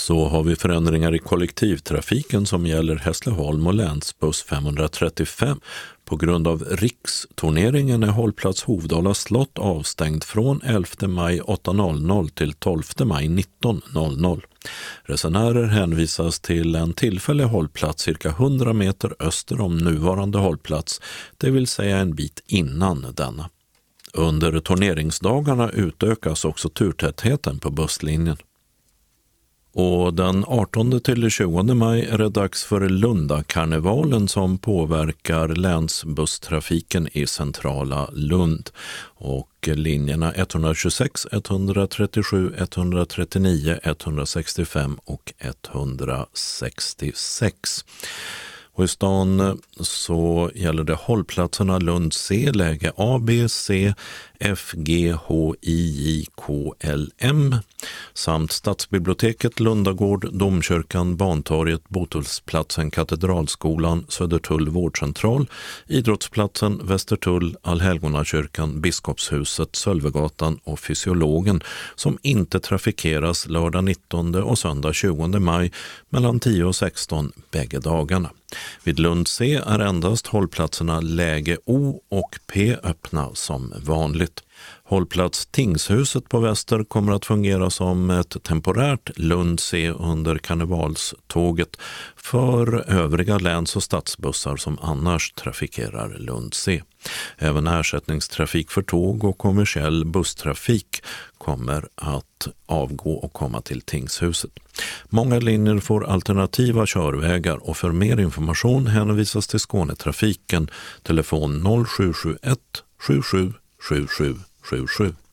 Så har vi förändringar i kollektivtrafiken som gäller Hässleholm och länsbuss 535. På grund av riksturneringen är hållplats Hovdala slott avstängd från 11 maj 8.00 till 12 maj 19.00. Resenärer hänvisas till en tillfällig hållplats cirka 100 meter öster om nuvarande hållplats, det vill säga en bit innan denna. Under turneringsdagarna utökas också turtätheten på busslinjen. Och den 18 till 20 maj är det dags för Lundakarnevalen som påverkar länsbusstrafiken i centrala Lund. Och linjerna 126, 137, 139, 165 och 166. Och i stan så gäller det hållplatserna Lund C, läge A, B, C, F, G, H, I, J, K, L, M samt Stadsbiblioteket, Lundagård, Domkyrkan, Bantorget, Botullsplatsen, Katedralskolan, Södertull vårdcentral, Idrottsplatsen, Västertull, Allhelgonakyrkan, Biskopshuset, Sölvegatan och Fysiologen som inte trafikeras lördag 19 och söndag 20 maj mellan 10 och 16 bägge dagarna. Vid Lund C är endast hållplatserna läge O och P öppna som vanligt. Hållplats Tingshuset på väster kommer att fungera som ett temporärt Lund C under karnevalståget för övriga läns- och stadsbussar som annars trafikerar Lund C. Även ersättningstrafik för tåg och kommersiell busstrafik kommer att avgå och komma till Tingshuset. Många linjer får alternativa körvägar och för mer information hänvisas till Skånetrafiken, telefon 0771 77 77 77.